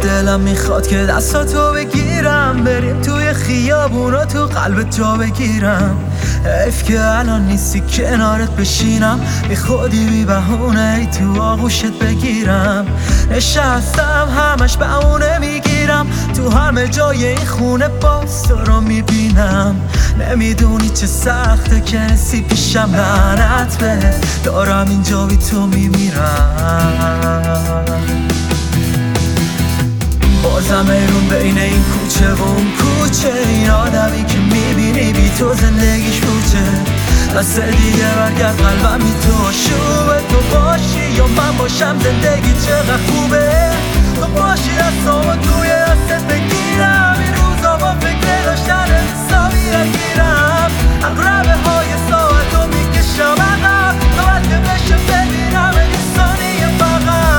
دلم میخواد که دستاتو بگیرم، بریم توی خیابونا تو قلبت جا بگیرم. حیف که الان نیستی کنارت بشینم، بی خودی بی بهونه ای تو آغوشت بگیرم. نشستم همش بهونه میگیرم، تو همه جای این خونه باز تو رو میبینم. نمیدونی چه سخته که نسی پیشم، لعنت به دارم اینجا بی تو میمیرم. بازم ایرون بین این کوچه و اون کوچه، این آدمی که میبینی بی تو زندگیش پوچه. دست دیگه برگرد قلبم بی تو شوبه، تو باشی یا من باشم زندگی چقدر خوبه. تو باشی دستامو توی دستت بگیرم، این روزا با فکر داشتن حسابی نگیرم. اقربه های ساعتو میکشم عقب تا بعد که بشه ببینم این ثانیه فقط.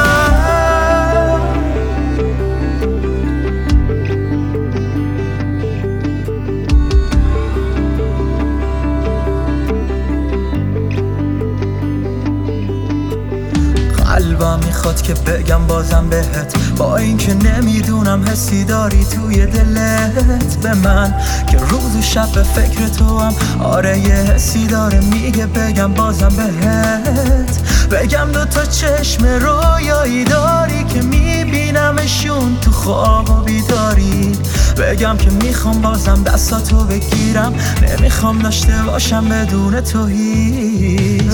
قلبم میخواد که بگم بازم بهت، با اینکه نمیدونم حسی داری توی دلت به من، که روز و شب به فکر تو هم. آره یه حسی داره میگه بگم بازم بهت، بگم دوتا چشم رویایی داری که میبینمشون تو خواب و بیداری. بگم که میخوام بازم دستاتو بگیرم، نمیخوام داشته باشم بدون تو هیچ.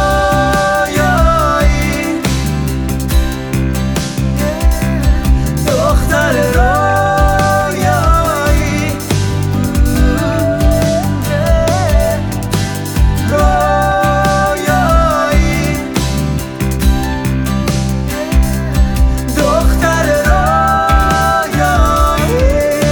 دختر رویایی، رویایی، دختر رویایی.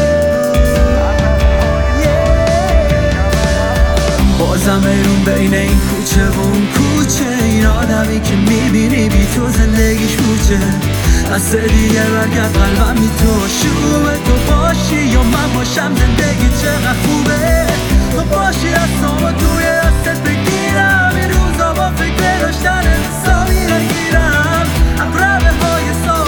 بازم ایرون بین این کوچه و اون کوچه، این آدمی که میبینی بی تو زندگیش پوچه. دست دیگه برگرد قلبم بی تو شوبه، تو باشی یا من باشم زندگی چقدر خوبه. تو باشی دستامو توی دستت بگیرم، این روزا با فکر داشتن حسابی نگیرم. اقربه های